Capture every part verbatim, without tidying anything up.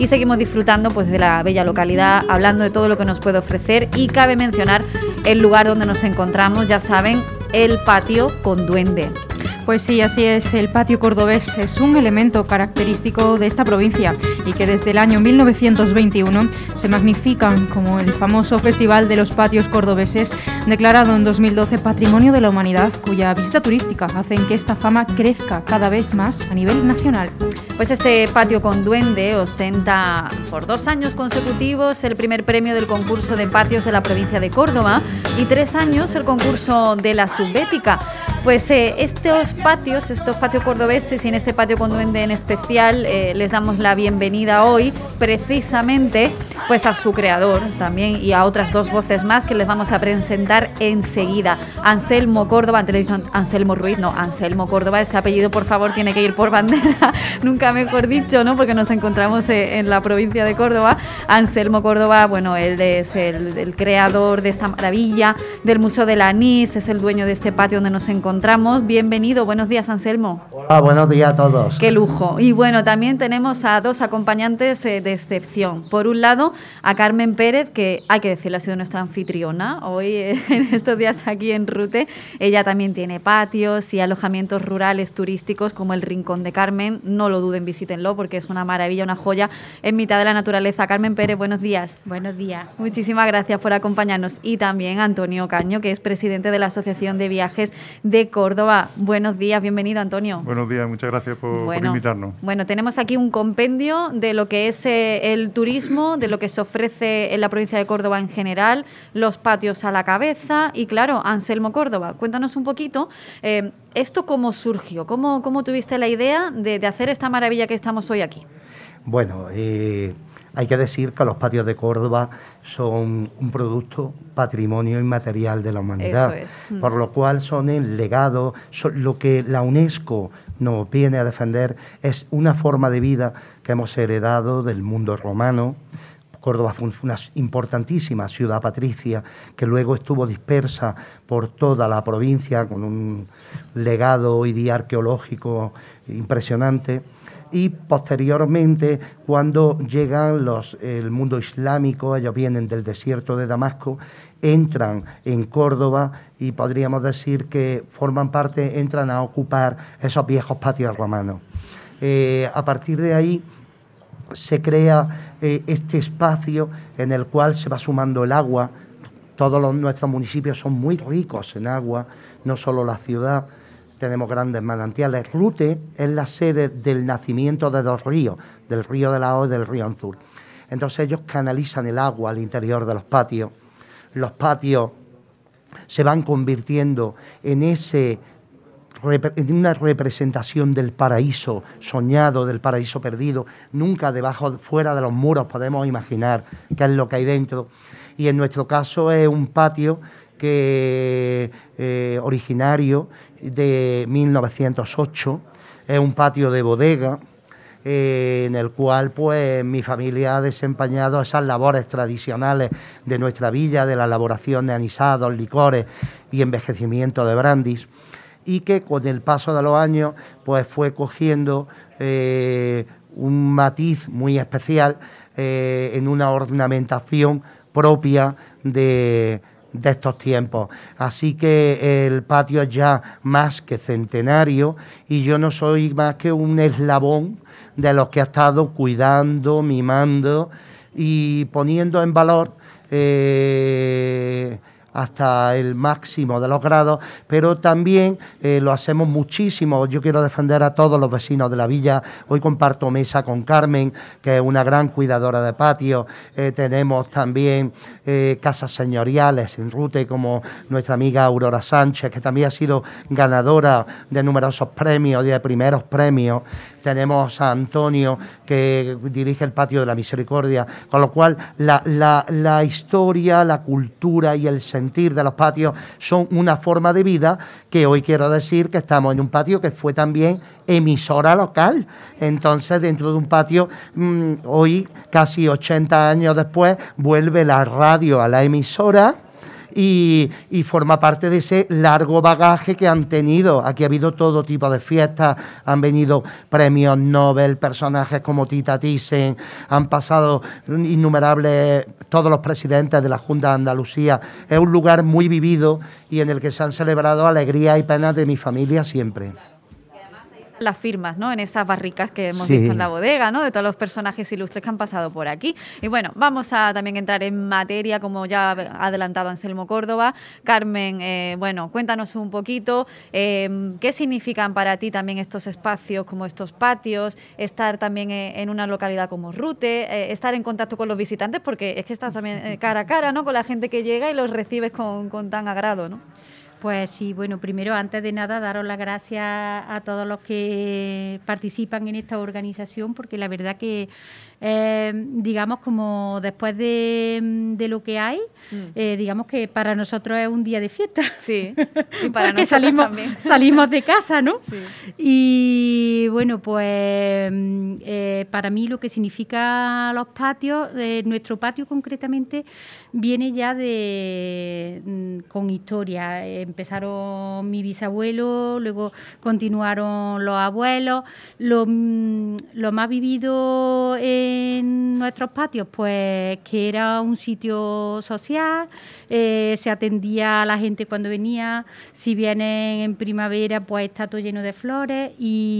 y seguimos disfrutando pues de la bella localidad, hablando de todo lo que nos puede ofrecer, y cabe mencionar el lugar donde nos encontramos, ya saben, el Patio con Duende. Pues sí, así es, el patio cordobés es un elemento característico de esta provincia y que desde el año mil novecientos veintiuno se magnifican como el famoso Festival de los Patios Cordobeses, declarado en dos mil doce Patrimonio de la Humanidad, cuya visita turística hacen que esta fama crezca cada vez más a nivel nacional. Pues este Patio con Duende ostenta por dos años consecutivos el primer premio del concurso de patios de la provincia de Córdoba y tres años el concurso de la Subbética. Pues eh, estos patios, estos patios cordobeses y en este Patio con Duende en especial eh, les damos la bienvenida hoy precisamente pues a su creador también y a otras dos voces más que les vamos a presentar enseguida. Anselmo Córdoba, antes le he dicho Anselmo Ruiz, no, Anselmo Córdoba, ese apellido por favor tiene que ir por bandera, nunca mejor dicho, ¿no? Porque nos encontramos eh, en la provincia de Córdoba. Anselmo Córdoba, bueno, él es el, el creador de esta maravilla del Museo del Anís, es el dueño de este patio donde nos encontramos. Encontramos. Bienvenido, buenos días, Anselmo. Hola, buenos días a todos. Qué lujo. Y bueno, también tenemos a dos acompañantes eh, de excepción. Por un lado, a Carmen Pérez, que hay que decirlo, ha sido nuestra anfitriona hoy eh, en estos días aquí en Rute. Ella también tiene patios y alojamientos rurales turísticos como el Rincón de Carmen. No lo duden, visítenlo porque es una maravilla, una joya en mitad de la naturaleza. Carmen Pérez, buenos días. Buenos días. Muchísimas gracias por acompañarnos. Y también Antonio Caño, que es presidente de la Asociación de Viajes de Córdoba. Buenos días, bienvenido, Antonio. Buenos días, muchas gracias por, bueno, por invitarnos. Bueno, tenemos aquí un compendio de lo que es eh, el turismo, de lo que se ofrece en la provincia de Córdoba en general, los patios a la cabeza y, claro, Anselmo Córdoba. Cuéntanos un poquito, eh, ¿esto cómo surgió? ¿Cómo, cómo tuviste la idea de, de hacer esta maravilla que estamos hoy aquí? Bueno, eh, hay que decir que los patios de Córdoba son un producto patrimonio inmaterial de la humanidad, Eso es. por lo cual son el legado, son lo que la UNESCO nos viene a defender es una forma de vida que hemos heredado del mundo romano. Córdoba fue una importantísima ciudad patricia que luego estuvo dispersa por toda la provincia con un legado hoy día arqueológico impresionante. Y posteriormente, cuando llegan los, el mundo islámico, ellos vienen del desierto de Damasco, entran en Córdoba y podríamos decir que forman parte, entran a ocupar esos viejos patios romanos. Eh, a partir de ahí se crea eh, este espacio en el cual se va sumando el agua. Todos los, nuestros municipios son muy ricos en agua, no solo la ciudad. Tenemos grandes manantiales. Rute es la sede del nacimiento de dos ríos, del río de la O y del río Anzur. Entonces ellos canalizan el agua al interior de los patios. Los patios se van convirtiendo en, ese, en una representación del paraíso soñado, del paraíso perdido. Nunca debajo, fuera de los muros podemos imaginar qué es lo que hay dentro. Y en nuestro caso es un patio que eh, originario de mil novecientos ocho, es un patio de bodega eh, en el cual pues mi familia ha desempeñado esas labores tradicionales de nuestra villa, de la elaboración de anisados, licores y envejecimiento de brandis, y que con el paso de los años pues fue cogiendo eh, un matiz muy especial eh, en una ornamentación propia de de estos tiempos. Así que el patio es ya más que centenario y yo no soy más que un eslabón de los que ha estado cuidando, mimando y poniendo en valor eh, hasta el máximo de los grados, pero también eh, lo hacemos muchísimo. Yo quiero defender a todos los vecinos de la villa. Hoy comparto mesa con Carmen, que es una gran cuidadora de patios. Eh, tenemos también eh, casas señoriales en Rute, como nuestra amiga Aurora Sánchez, que también ha sido ganadora de numerosos premios, de primeros premios. Tenemos a Antonio, que dirige el Patio de la Misericordia, con lo cual la, la, la historia, la cultura y el sentir de los patios son una forma de vida que hoy quiero decir que estamos en un patio que fue también emisora local. Entonces, dentro de un patio, mmm, hoy, casi ochenta años después, vuelve la radio a la emisora y, y forma parte de ese largo bagaje que han tenido. Aquí ha habido todo tipo de fiestas, han venido premios Nobel, personajes como Tita Thyssen, han pasado innumerables, todos los presidentes de la Junta de Andalucía. Es un lugar muy vivido y en el que se han celebrado alegrías y penas de mi familia siempre. Las firmas, ¿no? En esas barricas que hemos sí. visto en la bodega, ¿no? De todos los personajes ilustres que han pasado por aquí. Y bueno, vamos a también entrar en materia, como ya ha adelantado Anselmo Córdoba. Carmen, eh, bueno, cuéntanos un poquito eh, qué significan para ti también estos espacios como estos patios, estar también eh, en una localidad como Rute, eh, estar en contacto con los visitantes, porque es que estás también eh, cara a cara, ¿no? Con la gente que llega y los recibes con, con tan agrado, ¿no? Pues sí, bueno, primero, antes de nada, daros las gracias a todos los que participan en esta organización, porque la verdad que, eh, digamos, como después de, de lo que hay, mm. eh, digamos que para nosotros es un día de fiesta. Sí, y para porque nosotros salimos, también. salimos de casa, ¿no? Sí. Y bueno, pues eh, para mí lo que significa los patios, eh, nuestro patio concretamente, viene ya de con historia. Eh, Empezaron mi bisabuelo, luego continuaron los abuelos. Lo, lo más vivido en nuestros patios, pues que era un sitio social, eh, se atendía a la gente cuando venía. Si vienen en primavera, pues está todo lleno de flores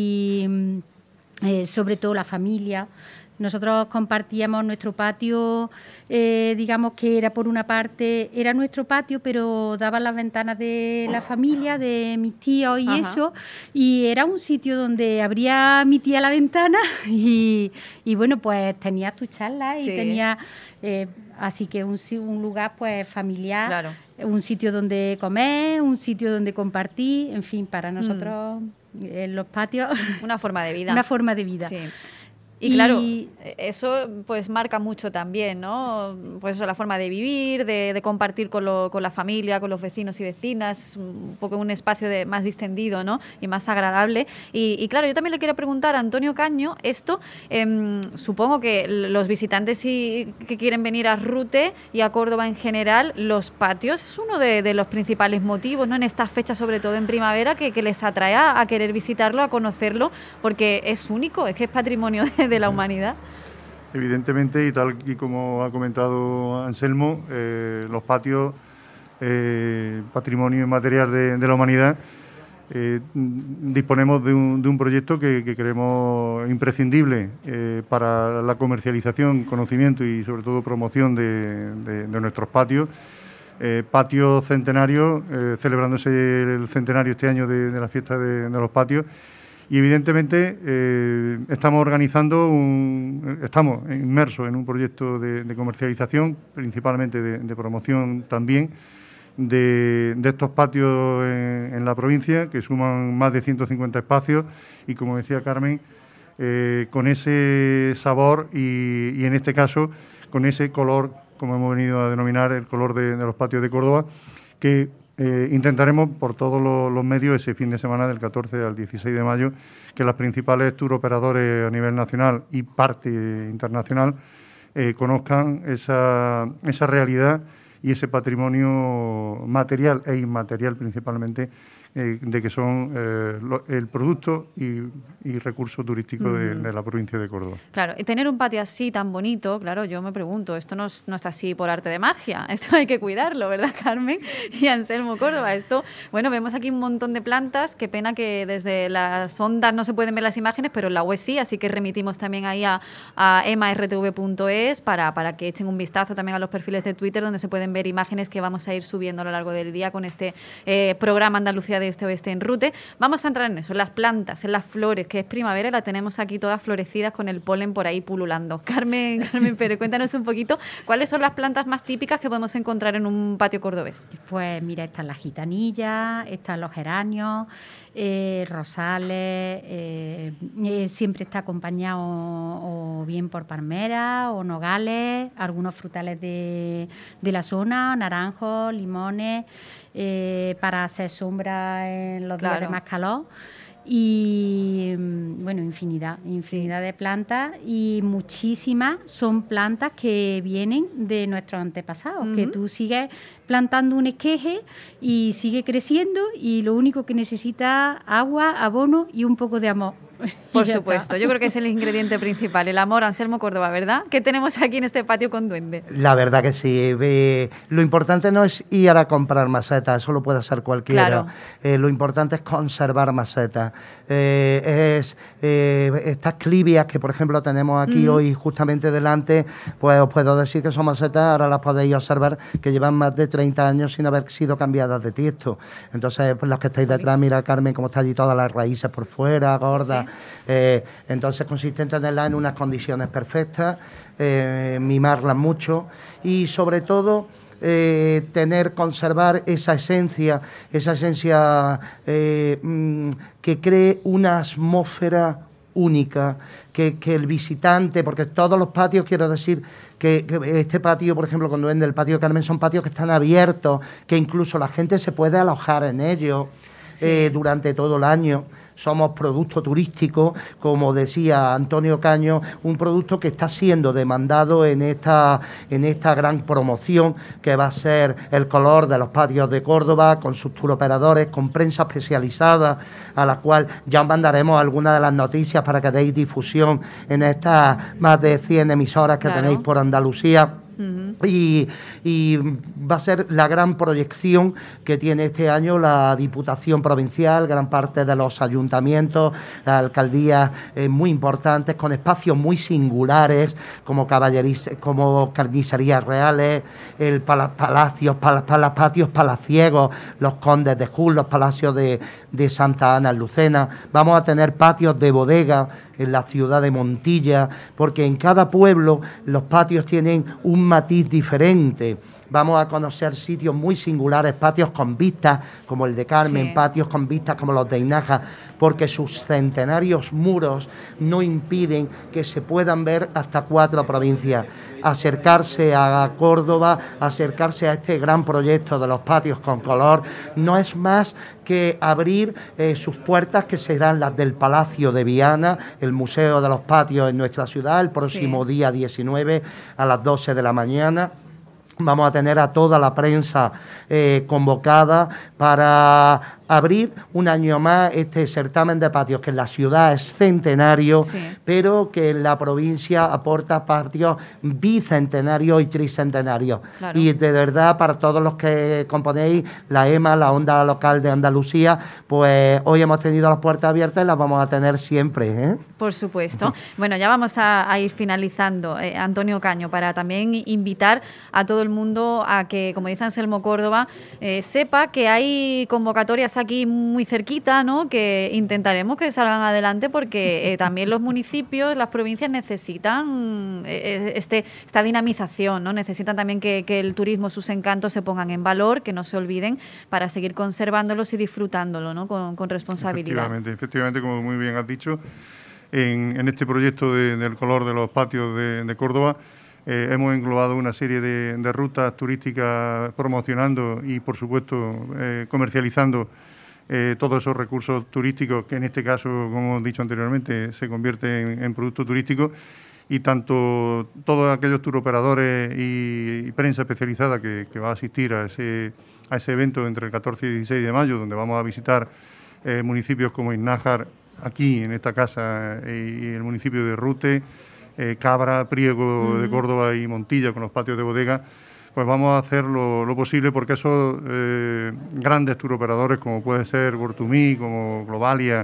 y eh, sobre todo la familia. Nosotros compartíamos nuestro patio, eh, digamos que era por una parte, era nuestro patio, pero daban las ventanas de la familia, de mis tíos y Ajá. eso, y era un sitio donde abría mi tía la ventana y, y bueno, pues tenías tus charlas y sí. tenías, eh, así que un, un lugar pues familiar, claro. un sitio donde comer, un sitio donde compartir, en fin, para nosotros mm. en los patios. Una forma de vida. Una forma de vida. Sí. Y claro, eso pues marca mucho también, ¿no? Pues eso, la forma de vivir, de, de compartir con, lo, con la familia, con los vecinos y vecinas, es un poco un espacio de, más distendido, ¿no? Y más agradable. Y, y claro, yo también le quiero preguntar a Antonio Caño, esto, eh, supongo que los visitantes y, que quieren venir a Rute y a Córdoba en general, los patios es uno de, de los principales motivos, ¿no? En estas fechas, sobre todo en primavera, que, que les atrae a, a querer visitarlo, a conocerlo, porque es único, es que es patrimonio de de la humanidad. Evidentemente, y tal y como ha comentado Anselmo, eh, los patios, eh, patrimonio inmaterial de, de la humanidad, eh, disponemos de un, de un proyecto que, que creemos imprescindible eh, para la comercialización, conocimiento y sobre todo promoción de, de, de nuestros patios. Eh, patio centenario, eh, celebrándose el centenario este año de, de la fiesta de, de los patios. Y evidentemente eh, estamos organizando, un, estamos inmersos en un proyecto de, de comercialización, principalmente de, de promoción también, de, de estos patios en, en la provincia, que suman más de ciento cincuenta espacios y, como decía Carmen, eh, con ese sabor y, y, en este caso, con ese color, como hemos venido a denominar, el color de, de los patios de Córdoba, que Eh, intentaremos por todos los, los medios ese fin de semana del catorce al dieciséis de mayo que las principales tour operadores a nivel nacional y parte internacional eh, conozcan esa, esa realidad y ese patrimonio material e inmaterial principalmente eh, de que son eh, lo, el producto y, y recurso turístico mm. de, de la provincia de Córdoba. Claro, y tener un patio así tan bonito, claro, yo me pregunto, esto no, no está así por arte de magia, esto hay que cuidarlo, ¿verdad, Carmen? Y Anselmo Córdoba, esto, bueno, vemos aquí un montón de plantas, qué pena que desde las ondas no se pueden ver las imágenes, pero en la web sí, así que remitimos también ahí a, a ema erre te ve punto es para, para que echen un vistazo también a los perfiles de Twitter donde se pueden ver imágenes que vamos a ir subiendo a lo largo del día con este eh, programa Andalucía de Este Oeste en Rute. Vamos a entrar en eso, en las plantas, en las flores, que es primavera, la tenemos aquí todas florecidas con el polen por ahí pululando. Carmen, Carmen Pérez, cuéntanos un poquito, ¿cuáles son las plantas más típicas que podemos encontrar en un patio cordobés? Pues mira, están las gitanillas, están los geranios, eh, rosales, eh, eh, siempre está acompañado o, o bien por palmeras o nogales, algunos frutales de, de la zona, naranjos, limones, eh, para hacer sombra en los claro. días de más calor. y bueno, infinidad, infinidad de plantas, y muchísimas son plantas que vienen de nuestros antepasados, uh-huh. que tú sigues plantando un esqueje y sigue creciendo y lo único que necesita agua, abono y un poco de amor. Por supuesto, yo creo que es el ingrediente principal, el amor. Anselmo Córdoba, ¿verdad? ¿Qué tenemos aquí en este patio con duende? La verdad que sí. Eh, lo importante no es ir a comprar macetas, eso lo puede hacer cualquiera. Claro. Eh, lo importante es conservar macetas. Eh, es eh, estas clivias que, por ejemplo, tenemos aquí mm. hoy justamente delante, pues os puedo decir que son macetas, ahora las podéis observar, que llevan más de treinta años sin haber sido cambiadas de tiesto. Entonces, pues las que estáis detrás, mira, Carmen, cómo está allí todas las raíces por fuera, gordas. Sí. Eh, entonces consiste en tenerlas en unas condiciones perfectas, eh, mimarlas mucho y sobre todo eh, tener, conservar esa esencia, esa esencia eh, mm, que cree una atmósfera única, que, que el visitante, porque todos los patios, quiero decir, que, que este patio, por ejemplo, con duende, el patio Carmen, son patios que están abiertos, que incluso la gente se puede alojar en ellos sí. eh, durante todo el año. Somos producto turístico, como decía Antonio Caño, un producto que está siendo demandado en esta, en esta gran promoción que va a ser el color de los patios de Córdoba, con sus turoperadores, con prensa especializada, a la cual ya os mandaremos algunas de las noticias para que deis difusión en estas más de cien emisoras que claro. tenéis por Andalucía. Uh-huh. Y, y va a ser la gran proyección que tiene este año la Diputación Provincial, gran parte de los ayuntamientos, las alcaldías eh, muy importantes, con espacios muy singulares, como caballerías, como carnicerías reales, el pala, palacios, pala, pala, patios palaciegos, los condes de Jul, los palacios de, de Santa Ana en Lucena. Vamos a tener patios de bodega en la ciudad de Montilla, porque en cada pueblo los patios tienen un matiz diferente. Vamos a conocer sitios muy singulares, patios con vistas como el de Carmen, sí. patios con vistas como los de Hinaja, porque sus centenarios muros no impiden que se puedan ver hasta cuatro provincias. Acercarse a Córdoba, acercarse a este gran proyecto de los patios con color, no es más que abrir eh, sus puertas, que serán las del Palacio de Viana, el Museo de los Patios en nuestra ciudad, el próximo sí. día diecinueve a las doce de la mañana. Vamos a tener a toda la prensa eh, convocada para abrir un año más este certamen de patios, que en la ciudad es centenario, sí. pero que en la provincia aporta patios bicentenarios y tricentenarios. Claro. Y de verdad, para todos los que componéis la E M A, la Onda Local de Andalucía, pues hoy hemos tenido las puertas abiertas y las vamos a tener siempre, ¿eh? Por supuesto. Bueno, ya vamos a, a ir finalizando, eh, Antonio Caño, para también invitar a todo el mundo a que, como dice Anselmo Córdoba, eh, sepa que hay convocatorias aquí muy cerquita, ¿no?, que intentaremos que salgan adelante, porque eh, también los municipios, las provincias necesitan eh, este, esta dinamización, ¿no? Necesitan también que, que el turismo, sus encantos se pongan en valor, que no se olviden, para seguir conservándolos y disfrutándolo, ¿no?, con, con responsabilidad. Efectivamente, efectivamente, como muy bien has dicho, en, en este proyecto de, del color de los patios de, de Córdoba, Eh, hemos englobado una serie de, de rutas turísticas promocionando y, por supuesto, eh, comercializando eh, todos esos recursos turísticos que, en este caso, como he dicho anteriormente, se convierten en, en producto turístico, y tanto todos aquellos turoperadores y, y prensa especializada que, que va a asistir a ese, a ese evento entre el catorce y dieciséis de mayo, donde vamos a visitar eh, municipios como Iznájar, aquí en esta casa, eh, y el municipio de Rute, Eh, Cabra, Priego uh-huh. de Córdoba y Montilla, con los patios de bodega, pues vamos a hacer lo, lo posible porque esos eh, grandes turoperadores, como puede ser Gortumí, como Globalia,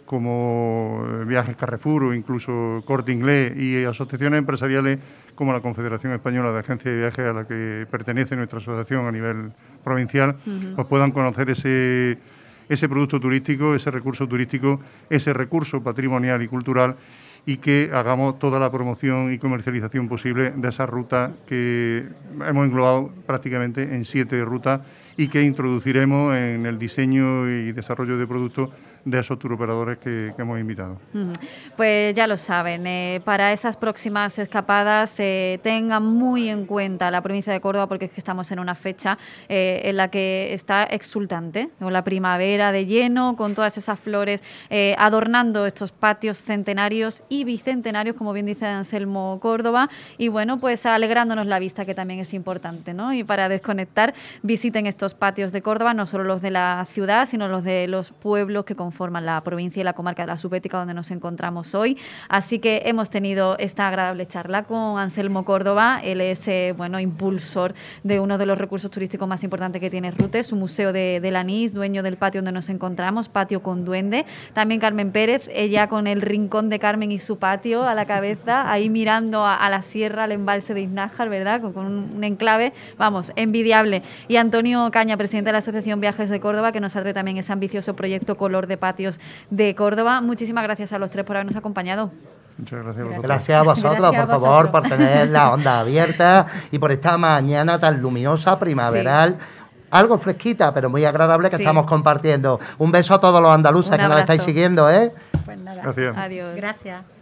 como eh, Viajes Carrefour o incluso Corte Inglés, y asociaciones empresariales como la Confederación Española de Agencias de Viajes, a la que pertenece nuestra asociación a nivel provincial, uh-huh. pues puedan conocer ese, ese producto turístico, ese recurso turístico, ese recurso patrimonial y cultural, y que hagamos toda la promoción y comercialización posible de esa ruta que hemos englobado prácticamente en siete rutas y que introduciremos en el diseño y desarrollo de productos de esos turoperadores que, que hemos invitado. Uh-huh. Pues ya lo saben, eh, para esas próximas escapadas eh, tengan muy en cuenta la provincia de Córdoba, porque es que estamos en una fecha eh, en la que está exultante, con la primavera de lleno, con todas esas flores eh, adornando estos patios centenarios y bicentenarios, como bien dice Anselmo Córdoba, y bueno, pues alegrándonos la vista, que también es importante, ¿no? Y para desconectar, visiten estos patios de Córdoba, no solo los de la ciudad, sino los de los pueblos que conforman la provincia y la comarca de la Subbética, donde nos encontramos hoy. Así que hemos tenido esta agradable charla con Anselmo Córdoba. Él es eh, bueno, impulsor de uno de los recursos turísticos más importantes que tiene Rute, su Museo de, del Anís, dueño del patio donde nos encontramos, Patio con Duende. También Carmen Pérez, ella con el Rincón de Carmen y su patio a la cabeza, ahí mirando a, a la sierra, al embalse de Iznájar, ¿verdad? Con, con un, un enclave, vamos, envidiable. Y Antonio Caña, presidente de la Asociación Viajes de Córdoba, que nos trae también ese ambicioso proyecto Color de Patios de Córdoba. Muchísimas gracias a los tres por habernos acompañado. Muchas gracias a vosotros. Gracias a vosotros, Gracias a por favor, vosotros. por tener la onda abierta y por esta mañana tan luminosa, primaveral. Sí. Algo fresquita, pero muy agradable que sí. estamos compartiendo. Un beso a todos los andaluces un que abrazo. Nos estáis siguiendo, ¿eh? Pues nada. Gracias. Adiós. Gracias.